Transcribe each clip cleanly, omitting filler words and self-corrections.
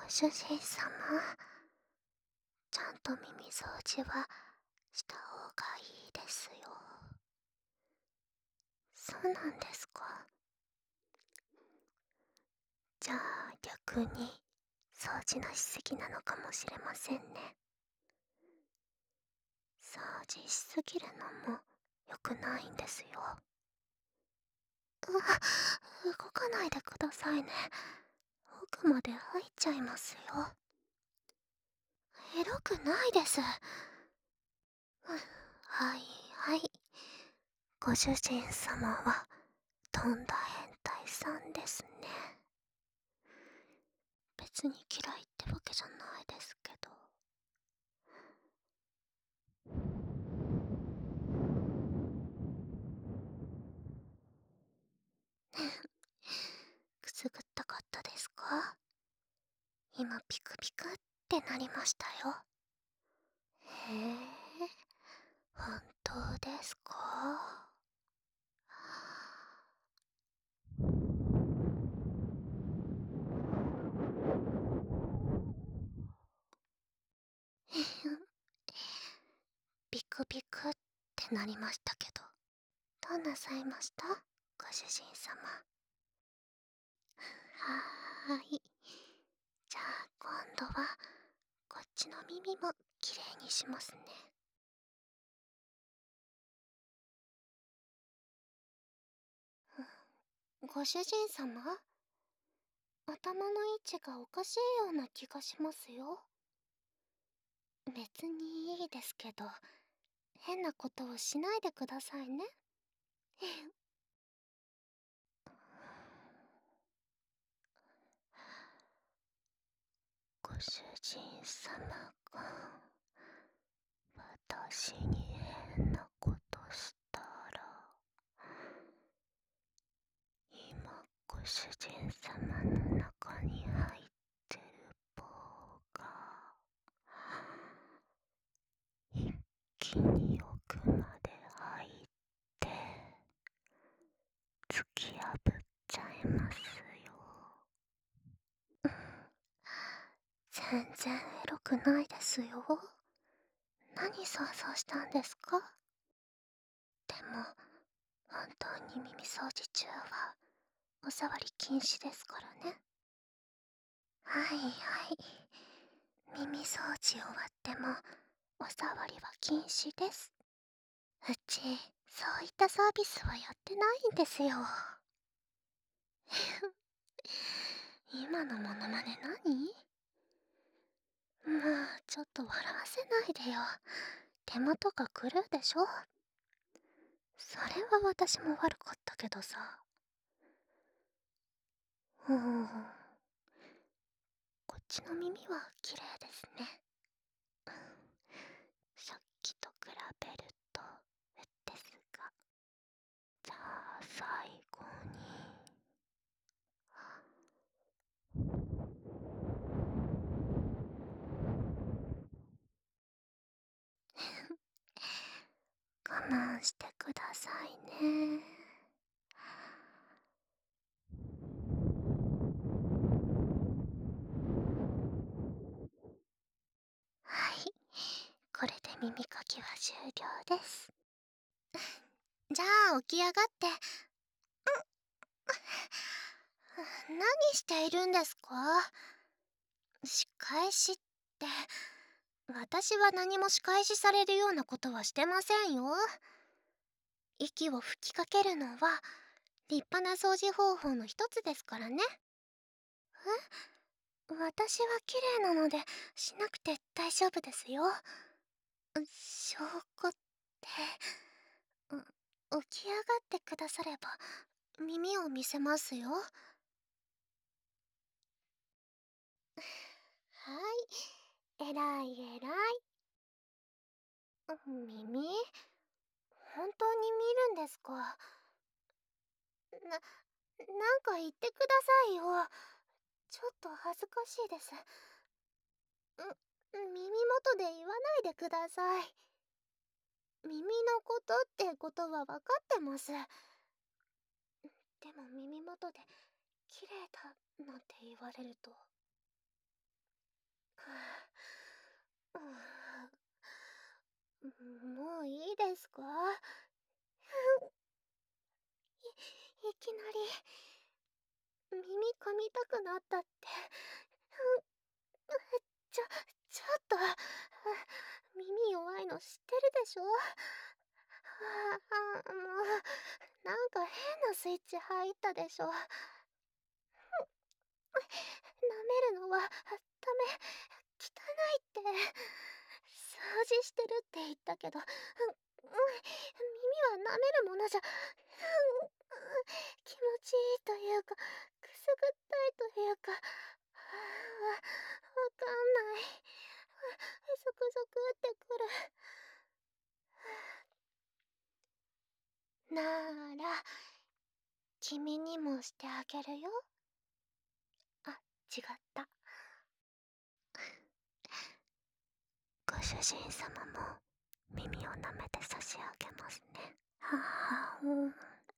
主人様、ちゃんと耳掃除はした方がいいですよ。そうなんですか。じゃあ逆に掃除のしすぎなのかもしれませんね。掃除しすぎるのも良くないんですよ。動かないでくださいね。奥まで入っちゃいますよ。エロくないです。はいはい。ご主人様はとんだ変態さんですね。別に嫌いってわけじゃないですけど。くすぐったかったですか？今ピクピクってなりましたよ。へえ、本当ですか？ピクピクってなりましたけど、どうなさいました？ご主人様。はーい。じゃあ今度はこっちの耳もきれいにしますね。ご主人様、頭の位置がおかしいような気がしますよ。別にいいですけど、変なことをしないでくださいね。ご主人様が私に変なことしたら、今ご主人様の中に入ってる棒が一気に奥まで入って突き破っちゃいますよ。全然エロくないですよ。何想像したんですか？でも本当に耳掃除中はお触り禁止ですからね。はいはい。耳掃除終わってもお触りは禁止です。うちそういったサービスはやってないんですよ。今のモノマネ何？まあちょっと笑わせないでよ。手間とか狂うでしょ。それは私も悪かったけどさ。こっちの耳は綺麗ですね。さっきと比べるとですが。じゃあ最後に我慢してくださいね。はい、これで耳かきは終了です。じゃあ起き上がって。何しているんですか？仕返しって、私は何も仕返しされるようなことはしてませんよ。息を吹きかけるのは立派な掃除方法の一つですからね。私は綺麗なのでしなくて大丈夫ですよ。証拠って、起き上がってくだされば耳を見せますよ。はい、えらいえらい。耳？本当に見るんですか？なんか言ってくださいよ。ちょっと恥ずかしいです。耳元で言わないでください。耳のことってことは分かってます。でも耳元で綺麗だなんて言われると。 もういいですか？いきなり耳噛みたくなったって。ちょっと、耳弱いの知ってるでしょ？もう、なんか変なスイッチ入ったでしょ。舐めるのはダメ、汚いって。掃除してるって言ったけど、耳は舐めるものじゃ、気持ちいいというか、くすぐったいというか、わかんない。ゾクゾクってくる。なら、君にもしてあげるよ。あ、違った。ご主人様も耳を舐めて差し上げますね。ははん。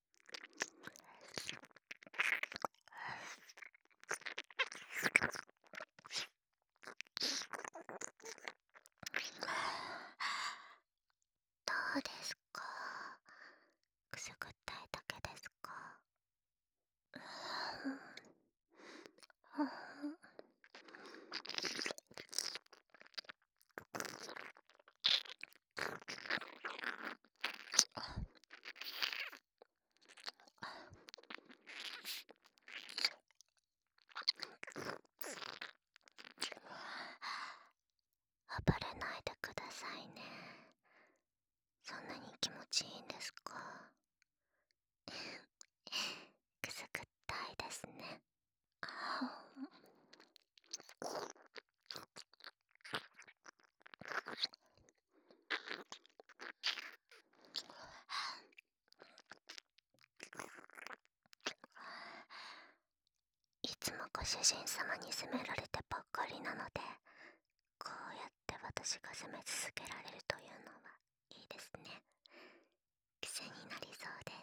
どうですか？くすぐったいだけですか？暴れないでくださいね。そんなに気持ちいいんですか？くすぐったいですね。いつもご主人様に責められてばっかりなので、こうやって私が責め続けられるというのはいいですね。癖になりそうです。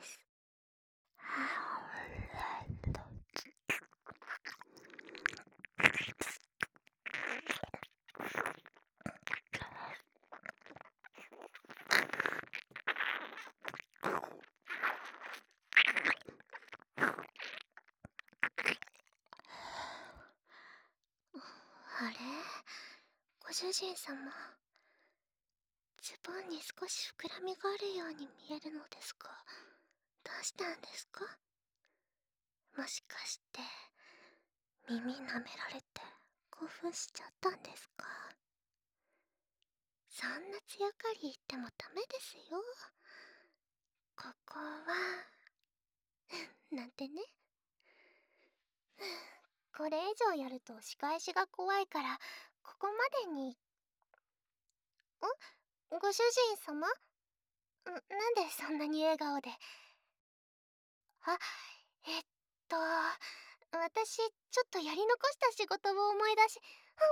あれ、ご主人様、ズボンに少し膨らみがあるように見えるのですが、どうしたんですか？もしかして耳舐められて興奮しちゃったんですか？そんな強がり言ってもダメですよ。ここはなんてね。これ以上やると仕返しが怖いから、ここまでに。ご主人様？なんでそんなに笑顔で。あ、えっと、私、ちょっとやり残した仕事を思い出し、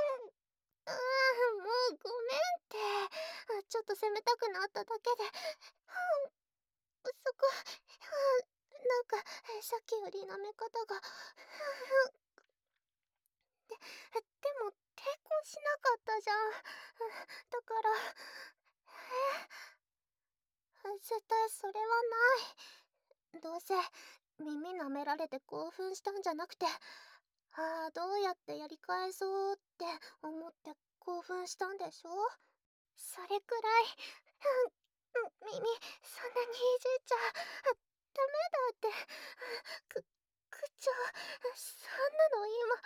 もうごめんって。ちょっと責めたくなっただけで。そこ、なんか、さっきより舐め方が、でも抵抗しなかったじゃん。だから、絶対それはない。どうせ、耳舐められて興奮したんじゃなくて、どうやってやり返そうって思って興奮したんでしょ？それくらい、耳、そんなにいじっちゃ、ダメだって。口調、そんなの今、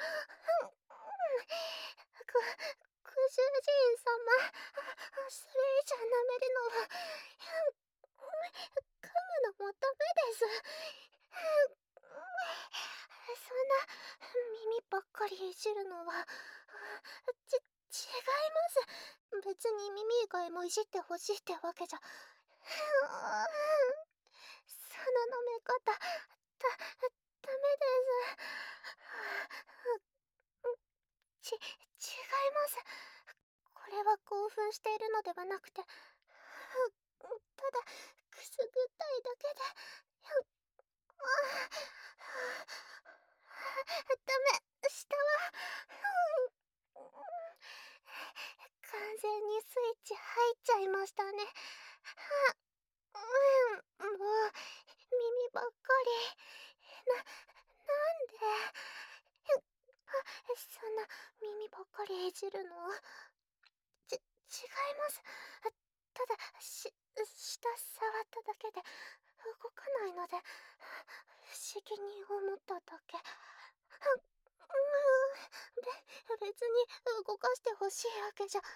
ご主人様、それ以上舐めるのは、噛むのもダメです。そんな、耳ばっかりいじるのは、違います。別に耳以外もいじってほしいってわけじゃ。その舐め方、ダメです。違います。これは興奮しているのではなくて、ただ、くすぐったいだけで。ダメ、下は。 なんでそんな耳ばっかりいじるの？違います。ただ、舌触っただけで動かないので、不思議に思っただけ。別に動かしてほしいわけじゃ。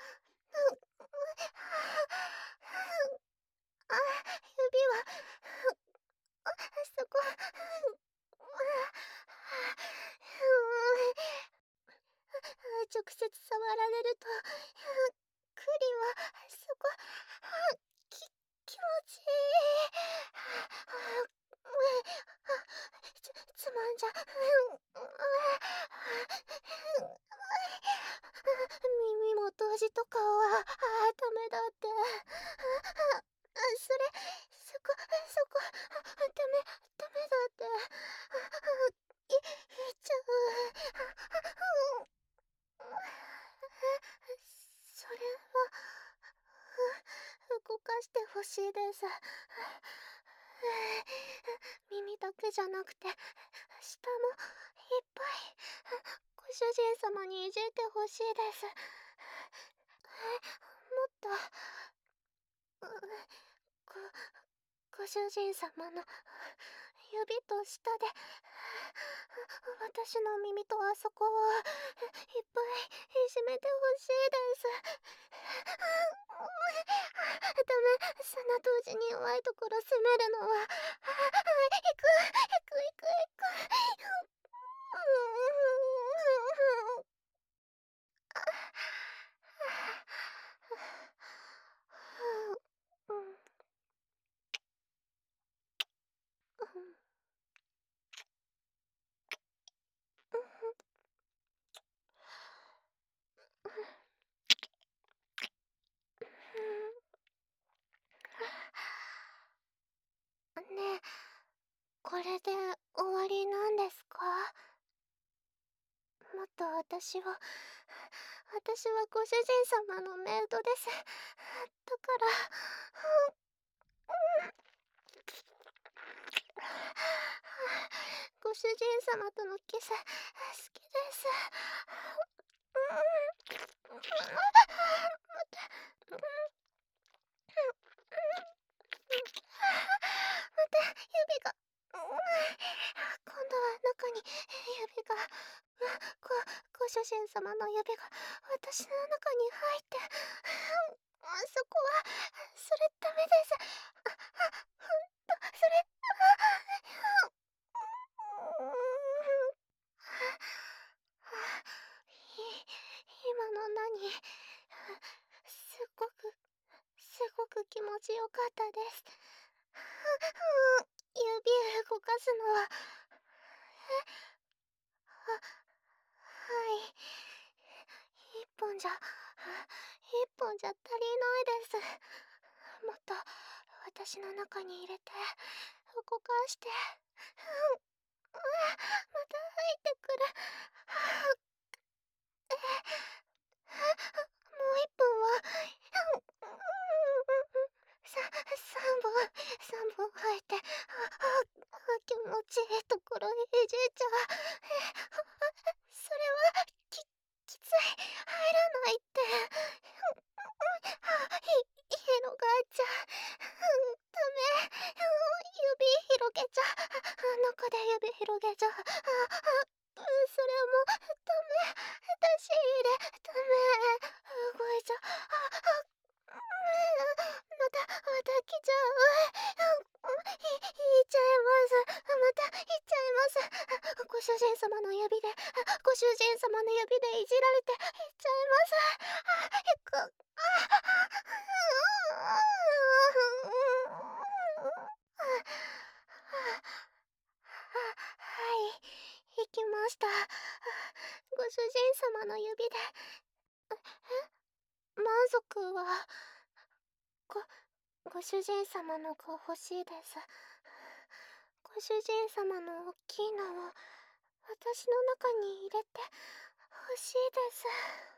指は、そこ、直接触られると、クリは、そこ、気持ちいい。つまんじゃ、耳元じとかは、ダメだって。そこ、ダメだって。言っちゃう。それは、動かしてほしいです。耳だけじゃなくて、舌もいっぱい、ご主人様にいじってほしいです。もっと、ご、ご主人様の指と舌で、私の耳とあそこをいっぱいいじめてほしいです。ダメ、その同時に弱いところ攻めるのは、行く。ねえ、これで終わりなんですか？もっと私はご主人様のメイドです。だから、ご主人様とのキス、好きです。また指が、今度は中に指が、ご、ご主人様の指が私の中に入って、そこは、それダメです。ほんと、それ、今の何？すごく気持ちよかったです。指動かすのは、はい。一本じゃ足りないです。もっと私の中に入れて、動かして。また入ってくる。もう一本は、三本入って、気持ちいいところいじっちゃう。それは、きつい。入らないって。広がっちゃう。ダメ。指広げちゃう。中で指広げちゃう。それも、ダメ。出し入れ、ダメ。動いちゃう。また来ちゃう。いっちゃいます。またいっちゃいます。ご主人様の指で、ご主人様の指でいじられていっちゃいます。行く。はい、行きました。ご主人様の指で。満足は、ご主人様のが欲しいです。ご主人様の大きいのを私の中に入れて欲しいです。